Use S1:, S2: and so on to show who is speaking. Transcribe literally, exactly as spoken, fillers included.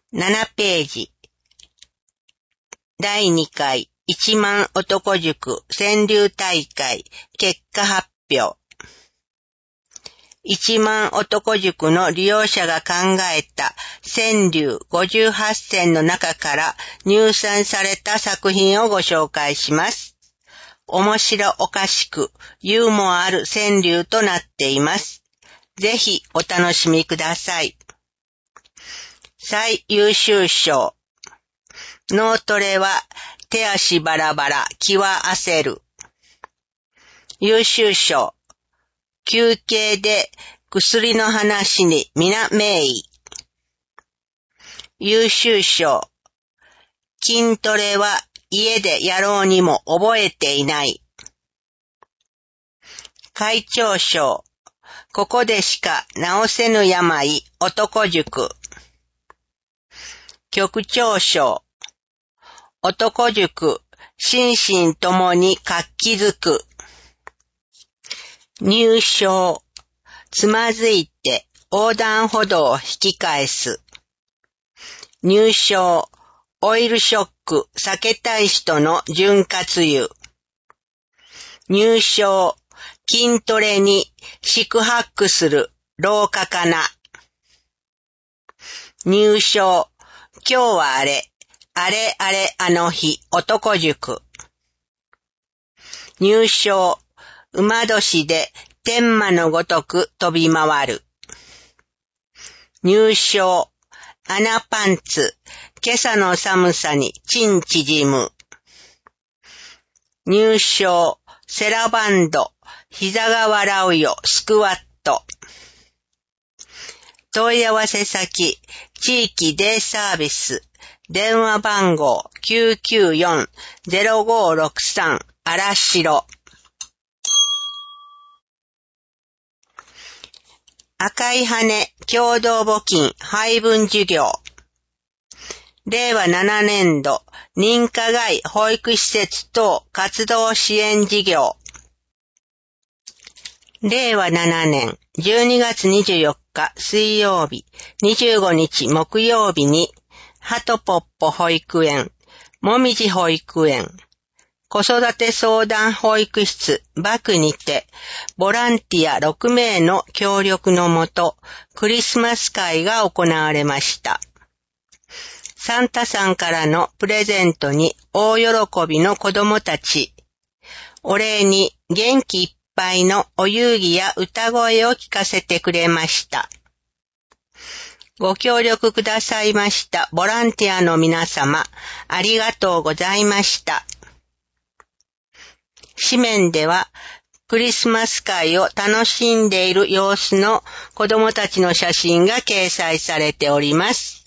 S1: ななページ。だいにかい一万男塾川柳大会結果発表。一万男塾の利用者が考えた川柳ごじゅうはっせんの中から入選された作品をご紹介します。面白おかしくユーモアある川柳となっています。ぜひお楽しみください。最優秀賞。脳トレは手足バラバラ気は焦る。優秀賞。休憩で薬の話に皆名医。優秀賞。筋トレは家でやろうにも覚えていない。会長賞。ここでしか治せぬ病男塾。局長賞。男塾心身ともに活気づく。入賞。つまずいて横断歩道を引き返す。入賞。オイルショック避けたい人の潤滑油。入賞。筋トレに四苦八苦する老化かな。入賞。今日はあれ、あれあれあの日男塾。入賞。馬年で天馬のごとく飛び回る。入賞。穴パンツ、今朝の寒さにチン縮む。入賞。セラバンド、膝が笑うよスクワット。問い合わせ先、地域デイサービス、電話番号 きゅうきゅうよん ゼロごろくさん 荒城。赤い羽共同募金配分事業。れいわななねんど認可外保育施設等活動支援事業。れいわななねんじゅうにがつにじゅうよっか水曜日、にじゅうごにち木曜日に、はとぽっぽ保育園、もみじ保育園、子育て相談保育室バクにて、ボランティアろくめいの協力のもと、クリスマス会が行われました。サンタさんからのプレゼントに大喜びの子供たち。お礼に元気いっぱいのお遊戯や歌声を聞かせてくれました。ご協力くださいましたボランティアの皆様、ありがとうございました。紙面では、クリスマス会を楽しんでいる様子の子供たちの写真が掲載されております。